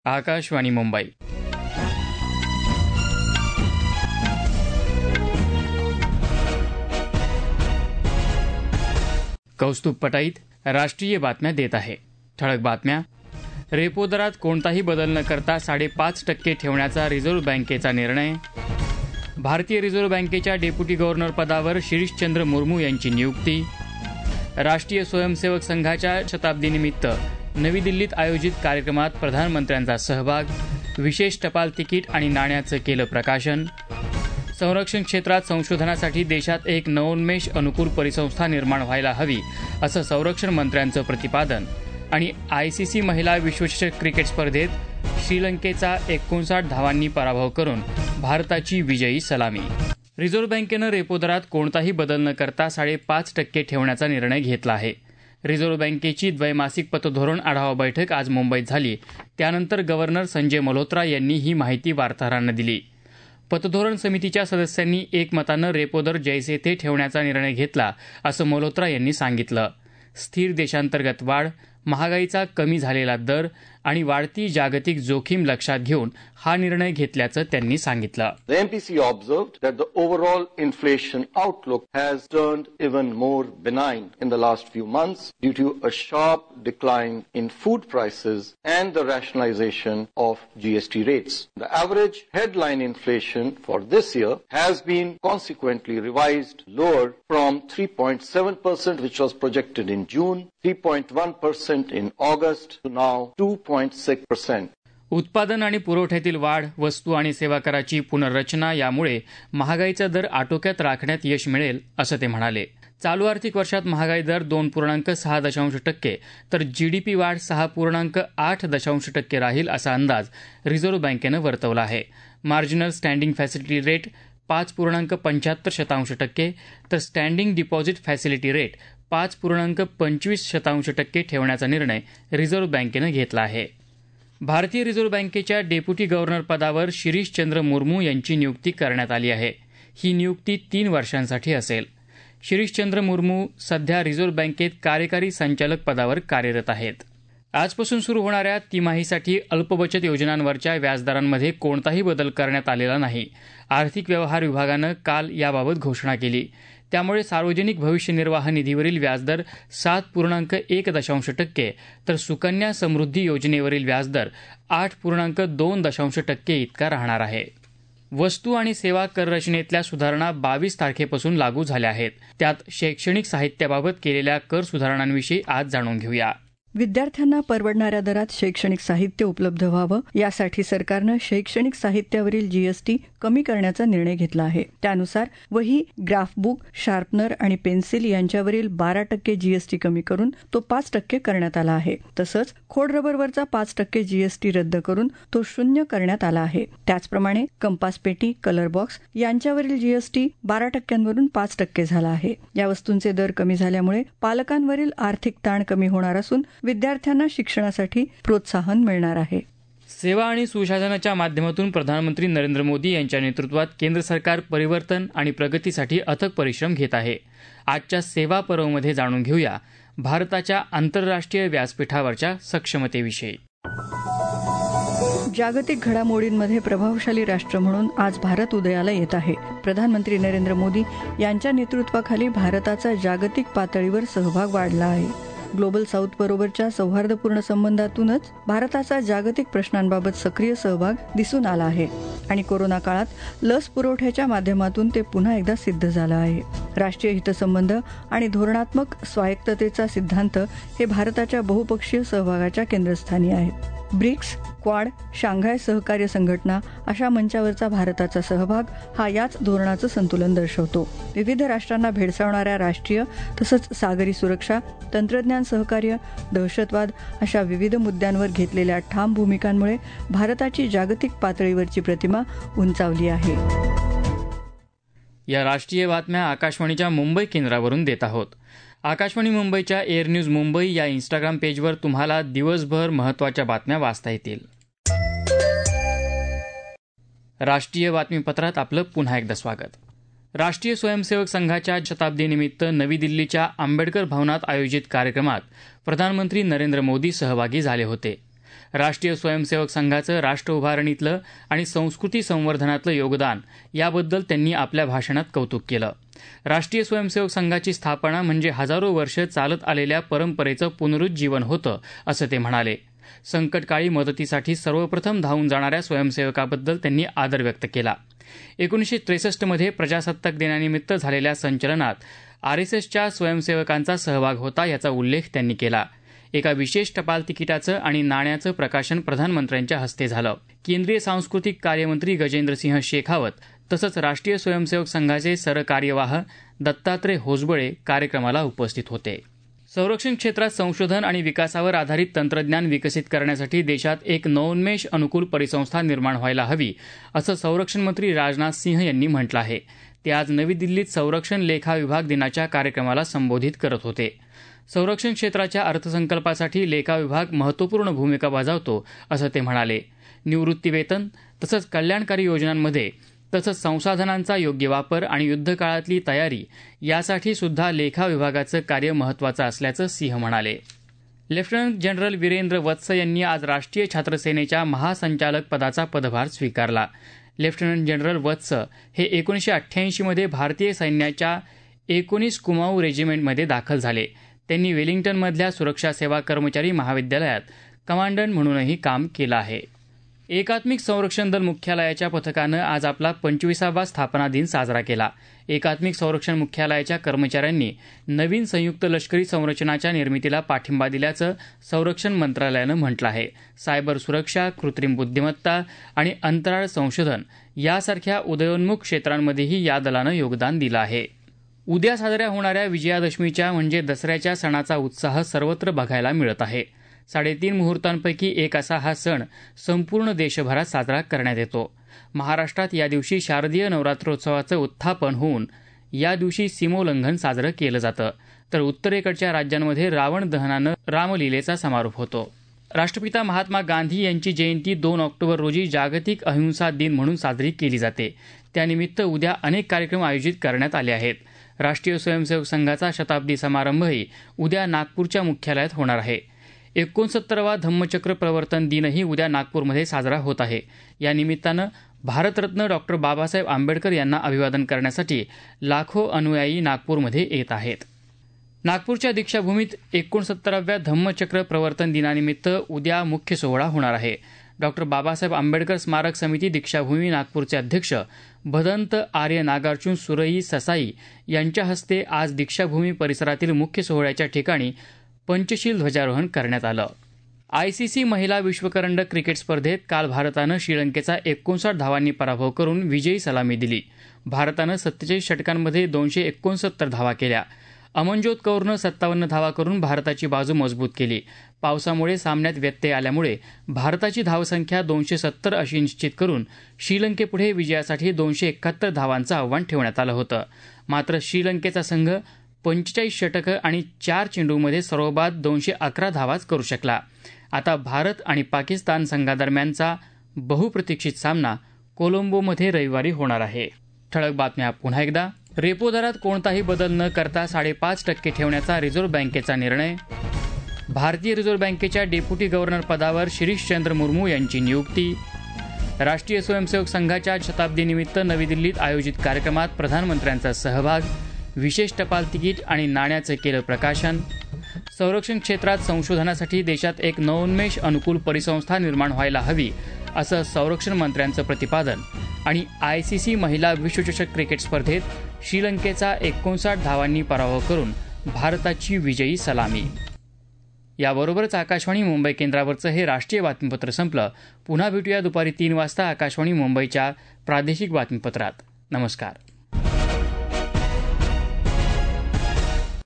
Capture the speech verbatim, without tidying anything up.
आकाशवाणी मुंबई. कौस्तुभ पटाईत राष्ट्रीय बातम्या देत आहे. ठळक बातम्या. रेपो दरात कोणताही बदल न करता साडेपाच टक्के ठेवण्याचा रिझर्व्ह बँकेचा निर्णय. भारतीय रिझर्व्ह बँकेच्या डेप्युटी गव्हर्नर पदावर शिरीषचंद्र मुर्मू यांची नियुक्ती. राष्ट्रीय स्वयंसेवक संघाच्या शताब्दीनिमित्त नवी दिल्लीत आयोजित कार्यक्रमात प्रधानमंत्र्यांचा सहभाग. विशेष टपाल तिकीट आणि नाण्याचं केलं प्रकाशन. संरक्षण क्षेत्रात संशोधनासाठी देशात एक नवोन्मेष अनुकूल परिसंस्था निर्माण व्हायला हवी असं संरक्षण मंत्र्यांचं प्रतिपादन. आणि आयसीसी महिला विश्वचषक क्रिकेट स्पर्धेत श्रीलंकेचा एकोणसाठ धावांनी पराभव करून भारताची विजयी सलामी. रिझर्व्ह बँकेनं रेपो दरात कोणताही बदल न करता साडेपाच टक्के ठेवण्याचा निर्णय घेतला आहे. रिझर्व्ह बँकेची द्वैमासिक पतधोरण आढावा बैठक आज मुंबईत झाली. त्यानंतर गव्हर्नर संजय मल्होत्रा यांनी ही माहिती वार्ताहरांना दिली. पतधोरण समितीच्या सदस्यांनी एकमतानं रेपो दर जैसे थे ठेवण्याचा निर्णय घेतला असं मल्होत्रा यांनी सांगितलं. स्थिर देशांतर्गत वाढ, महागाईचा कमी झालेला दर आणि वाढती जागतिक जोखीम लक्षात घेऊन हा निर्णय घेतल्याचं त्यांनी सांगितलं. The M P C observed that the overall inflation outlook has turned even more benign in the last few months due to a sharp decline in food prices and the rationalization of G S T rates. The average headline inflation for this year has been consequently revised lower from three point seven percent which was projected in June, three point one percent in August to now two point six percent. उत्पादन आणि पुरवठ्यातील वाढ, वस्तू आणि सेवा कराची पुनर्रचना यामुळे महागाईचा दर आटोक्यात राखण्यात यश मिळेल असं ते म्हणाले. चालू आर्थिक वर्षात महागाई दर दोन पूर्णांक सहा दशांश टक्के तर जीडीपी वाढ सहा पूर्णांक आठ दशांश टक्के राहील असा अंदाज रिझर्व्ह बँकेनं वर्तवला आहे. मार्जिनल स्टँडिंग फॅसिलिटी रेट पाच पूर्णांक पंच्याहत्तर शतांश टक्के तर स्टँडिंग डिपॉझिट फॅसिलिटी रेट पाच पूर्णांक पंचवीस शतांश टक्के ठेवण्याचा निर्णय रिझर्व्ह बँकेनं घेतला आहे. भारतीय रिझर्व्ह बँकेच्या डेप्युटी गव्हर्नर पदावर शिरीषचंद्र मुर्मू यांची नियुक्ती करण्यात आली आहे. ही नियुक्ती तीन वर्षांसाठी असेल. शिरीषचंद्र मुर्मू सध्या रिझर्व्ह बँकेत कार्यकारी संचालक पदावर कार्यरत आहेत. आजपासून सुरू होणाऱ्या तिमाहीसाठी अल्पबचत योजनांवरच्या व्याजदरांमध्ये कोणताही बदल करण्यात आलेला नाही. आर्थिक व्यवहार विभागानं काल याबाबत घोषणा केली. त्यामुळे सार्वजनिक भविष्य निर्वाह निधीवरील व्याजदर सात पूर्णांक एक दशांश टक्के तर सुकन्या समृद्धी योजनेवरील व्याजदर आठ पूर्णांक दोन दशांश टक्के इतका राहणार आहे. वस्तू आणि सेवा कररचनेतल्या सुधारणा बावीस तारखेपासून लागू झाल्या आहेत. त्यात शैक्षणिक साहित्याबाबत केलेल्या कर सुधारणांविषयी आज जाणून घेऊया. विद्यार्थ्यांना परवडणाऱ्या दरात शैक्षणिक साहित्य उपलब्ध व्हावं यासाठी सरकारनं शैक्षणिक साहित्यावरील जीएसटी कमी करण्याचा निर्णय घेतला आहे. त्यानुसार वही, ग्राफबुक, शार्पनर आणि पेन्सिल यांच्यावरील बारा टक्के जीएसटी कमी करून तो पाच टक्के करण्यात आला आहे. तसंच खोड रबरवरचा पाच टक्के जीएसटी रद्द करून तो शून्य करण्यात आला आहे. त्याचप्रमाणे कंपास पेटी, कलर बॉक्स यांच्यावरील जीएसटी बारा टक्क्यांवरून पाच टक्के झाला आहे. या वस्तूंचे दर कमी झाल्यामुळे पालकांवरील आर्थिक ताण कमी होणार असून विद्यार्थ्यांना शिक्षणासाठी प्रोत्साहन मिळणार आहे. सेवा आणि सुशासनाच्या माध्यमातून प्रधानमंत्री नरेंद्र मोदी यांच्या नेतृत्वात केंद्र सरकार परिवर्तन आणि प्रगतीसाठी अथक परिश्रम घेत आहे. आजच्या सेवा पर्वमध्ये जाणून घेऊया भारताच्या आंतरराष्ट्रीय व्यासपीठावरच्या सक्षमतेविषयी. जागतिक घडामोडींमध्ये प्रभावशाली राष्ट्र म्हणून आज भारत उदयाला येत आहे. प्रधानमंत्री नरेंद्र मोदी यांच्या नेतृत्वाखाली भारताचा जागतिक पातळीवर सहभाग वाढला आहे. ग्लोबल साऊथ बरोबरच्या सौहार्दपूर्ण संबंधातूनच भारताचा जागतिक प्रश्नांबाबत सक्रिय सहभाग दिसून आला आहे आणि कोरोना काळात लस पुरवठ्याच्या माध्यमातून ते पुन्हा एकदा सिद्ध झालं आहे. राष्ट्रीय हितसंबंध आणि धोरणात्मक स्वायत्ततेचा सिद्धांत हे भारताच्या बहुपक्षीय सहभागाच्या केंद्रस्थानी आहेत. ब्रिक्स, क्वाड, शांघाय सहकार्य संघटना अशा मंचावरचा भारताचा सहभाग हा याच धोरणाचं संतुलन दर्शवतो. विविध राष्ट्रांना भेडसावणाऱ्या राष्ट्रीय तसंच सागरी सुरक्षा, तंत्रज्ञान सहकार्य, दहशतवाद अशा विविध मुद्द्यांवर घेतलेल्या ठाम भूमिकांमुळे भारताची जागतिक पातळीवरची प्रतिमा उंचावली आहे. या राष्ट्रीय बातम्या आकाशवाणीच्या मुंबई केंद्रावरून देत आहोत. आकाशवाणी मुंबईच्या एअर न्यूज मुंबई या इंस्टाग्राम पेजवर तुम्हाला दिवसभर महत्त्वाच्या बातम्या वाचता येतील. राष्ट्रीय बातमीपत्रात आपलं पुन्हा एकदा स्वागत. राष्ट्रीय स्वयंसेवक संघाच्या शताब्दीनिमित्त नवी दिल्लीच्या आंबेडकर भवनात आयोजित कार्यक्रमात प्रधानमंत्री नरेंद्र मोदी सहभागी झाले होते. राष्ट्रीय स्वयंसेवक संघाचं राष्ट्र उभारणीतलं आणि संस्कृती संवर्धनातलं योगदान याबद्दल त्यांनी आपल्या भाषणात कौतुक केलं. राष्ट्रीय स्वयंसेवक संघाची स्थापना म्हणजे हजारो वर्ष चालत आलेल्या परंपरेचं पुनरुज्जीवन होतं, असं ते म्हणाले. संकटकाळी मदतीसाठी सर्वप्रथम धावून जाणाऱ्या स्वयंसेवकाबद्दल त्यांनी आदर व्यक्त केला. एकोणीसशे त्रेसष्टमध्ये प्रजासत्ताक दिनानिमित्त झालेल्या संचलनात आर एस एसच्या स्वयंसेवकांचा सहभाग होता, याचा उल्लेख त्यांनी केला. एका विशेष टपाल तिकिटाचं आणि नाण्याचं प्रकाशन प्रधानमंत्र्यांच्या हस्ते झालं. केंद्रीय सांस्कृतिक कार्यमंत्री गजेंद्रसिंह शेखावत तसंच राष्ट्रीय स्वयंसेवक संघाचे सरकार्यवाह दत्तात्रय होसबळे कार्यक्रमाला उपस्थित होते. संरक्षण क्षेत्रात संशोधन आणि विकासावर आधारित तंत्रज्ञान विकसित करण्यासाठी देशात एक नवोन्मेष अनुकूल परिसंस्था निर्माण व्हायला हवी, असं संरक्षण मंत्री राजनाथ सिंह यांनी म्हटलं आहे. ते आज नवी दिल्लीत संरक्षण लेखा विभाग दिनाच्या कार्यक्रमाला संबोधित करत होते. संरक्षण क्षेत्राच्या अर्थसंकल्पासाठी लेखा विभाग महत्त्वपूर्ण भूमिका बजावतो, असं ते म्हणाले. निवृत्तीवेतन तसंच कल्याणकारी योजनांमध्ये तसंच संसाधनांचा योग्य वापर आणि युद्धकाळातली तयारी यासाठी सुद्धा लेखा विभागाचं कार्य महत्त्वाचं असल्याचं सिंह म्हणाले. लेफ्टनंट जनरल वीरेंद्र वत्स यांनी आज राष्ट्रीय छात्रसेनेच्या महासंचालक पदाचा पदभार स्वीकारला. लेफ्टनंट जनरल वत्स हे एकोणीसशे अठ्ठ्याऐंशीमध्ये भारतीय सैन्याच्या एकोणीस कुमाऊ रेजिमेंटमध्ये दाखल झाले. त्यांनी वेलिंग्टनमधल्या सुरक्षा सेवा कर्मचारी महाविद्यालयात कमांडंट म्हणूनही काम केलं आहे. एकात्मिक संरक्षण दल मुख्यालयाच्या पथकानं आज आपला पंचवीसावा स्थापना दिन साजरा केला. एकात्मिक संरक्षण मुख्यालयाच्या कर्मचाऱ्यांनी नवीन संयुक्त लष्करी संरचनाच्या निर्मितीला पाठिंबा दिल्याचं संरक्षण मंत्रालयानं म्हटलं आहे. सायबर सुरक्षा, कृत्रिम बुद्धिमत्ता आणि अंतराळ संशोधन यासारख्या उदयोन्मुख क्षेत्रांमध्येही या दलानं योगदान दिलं आहे. उद्या साजऱ्या होणाऱ्या विजयादशमीच्या म्हणजे दसऱ्याच्या सणाचा उत्साह सर्वत्र बघायला मिळत आहे. साडेतीन मुहूर्तांपैकी एक असा हा सण संपूर्ण देशभरात साजरा करण्यात येतो. महाराष्ट्रात या दिवशी शारदीय नवरात्रोत्सवाचं उत्थापन होऊन या दिवशी सीमोल्लंघन साजरं केलं जातं, तर उत्तरेकडच्या राज्यांमध्ये रावण दहनानं रामलीलेचा समारोप होतो. राष्ट्रपिता महात्मा गांधी यांची जयंती दोन ऑक्टोबर रोजी जागतिक अहिंसा दिन म्हणून साजरी केली जाते. त्यानिमित्त उद्या अनेक कार्यक्रम आयोजित करण्यात आले आहेत. राष्ट्रीय स्वयंसेवक संघाचा शताब्दी समारंभही उद्या नागपूरच्या मुख्यालयात होणार आहे. एकोणसत्तरावा धम्मचक्र प्रवर्तन दिनही उद्या नागपूरमध्ये साजरा होत आहे. या निमित्तानं भारतरत्न डॉक्टर बाबासाहेब आंबेडकर यांना अभिवादन करण्यासाठी लाखो अनुयायी नागपूरमध्ये येत आहेत. नागपूरच्या दीक्षाभूमीत एकोणसत्तराव्या धम्मचक्र प्रवर्तन दिनानिमित्त उद्या मुख्य सोहळा होणार आहे. डॉक्टर बाबासाहेब आंबेडकर स्मारक समिती दीक्षाभूमी नागपूरचे अध्यक्ष भदंत आर्य नागार्जुन सुरई ससाई यांच्या हस्ते आज दीक्षाभूमी परिसरातील मुख्य सोहळ्याच्या ठिकाणी पंचशील ध्वजारोहण करण्यात आलं. आयसीसी महिला विश्वकरंडक क्रिकेट स्पर्धेत काल भारतानं श्रीलंकेचा एकोणसाठ धावांनी पराभव करून विजयी सलामी दिली. भारतानं सत्तेचाळीस षटकांमध्ये दोनशे एकोणसत्तर धावा केल्या. अमनजोत कौरनं सत्तावन्न धावा करून भारताची बाजू मजबूत केली. पावसामुळे सामन्यात व्यत्यय आल्यामुळे भारताची धावसंख्या दोनशे सत्तर अशी निश्चित करून श्रीलंकेपुढे विजयासाठी दोनशे एकाहत्तर धावांचं आव्हान ठेवण्यात आलं होतं. मात्र श्रीलंकेचा संघ पंचेचाळीस षटकं आणि चार चेंडूमध्ये सर्वबाद दोनशे अकरा धावाच करू शकला. आता भारत आणि पाकिस्तान संघादरम्यानचा बहुप्रतीक्षित सामना कोलंबोमध्ये रविवारी होणार आहे. ठळक बातम्या पुन्हा एकदा. रेपो दरात कोणताही बदल न करता साडेपाच टक्के ठेवण्याचा रिझर्व्ह बँकेचा निर्णय. भारतीय रिझर्व्ह बँकेच्या डेप्युटी गव्हर्नर पदावर शिरीषचंद्र मुर्मू यांची नियुक्ती. राष्ट्रीय स्वयंसेवक संघाच्या शताब्दीनिमित्त नवी दिल्लीत आयोजित कार्यक्रमात प्रधानमंत्र्यांचा सहभाग. विशेष टपाल तिकीट आणि नाण्याचं केलं प्रकाशन. संरक्षण क्षेत्रात संशोधनासाठी देशात एक नवोन्मेष अनुकूल परिसंस्था निर्माण व्हायला हवी, असं संरक्षण मंत्र्यांचं प्रतिपादन. आणि आयसीसी महिला विश्वचषक क्रिकेट स्पर्धेत श्रीलंकेचा एकोणसाठ धावांनी पराभव करून भारताची विजयी सलामी. याबरोबरच आकाशवाणी मुंबई केंद्रावरचं हे राष्ट्रीय बातमीपत्र संपलं. पुन्हा भेटूया दुपारी तीन वाजता आकाशवाणी मुंबईच्या प्रादेशिक बातमीपत्रात. नमस्कार.